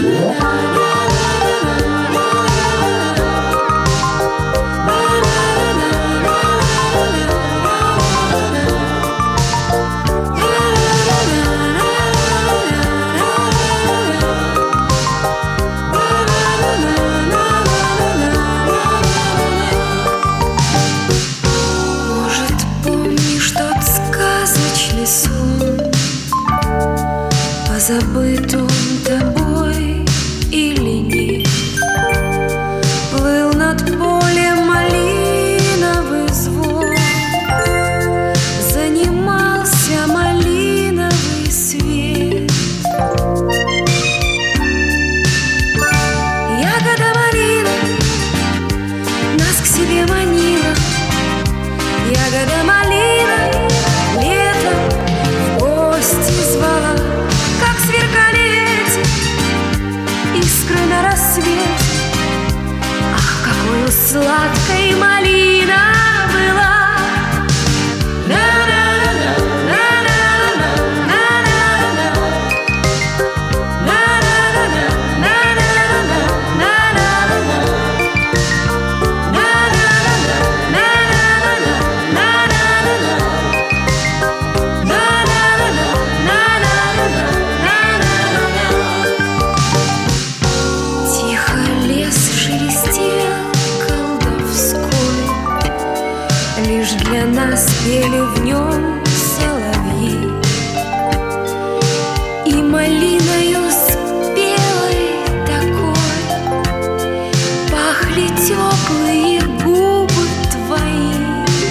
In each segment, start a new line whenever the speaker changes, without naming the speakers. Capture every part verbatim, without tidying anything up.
Забыт он тобой или нет? Плыл над полем малиновый звон, занимался малиновый свет. Ягода малина нас к себе манила, ягода малина летом в гости звала. Как сверкали эти искры на рассвете, ах, какой сладкой малина была! Лишь для нас пели в нем соловьи, и малиною спелой такой пахли теплые губы твои.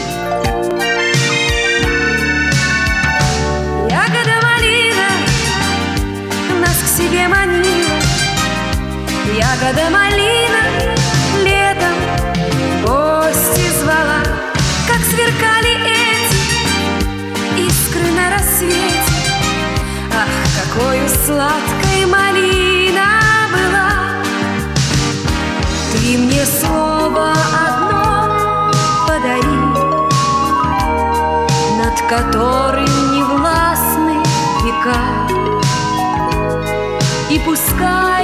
Ягода малина нас к себе манила, ягода малина летом в гости звала. Как сверкали эти искры на рассвете, ах, какой сладкой малина была! Ты мне слово одно подари, над которым не властны века, и пускай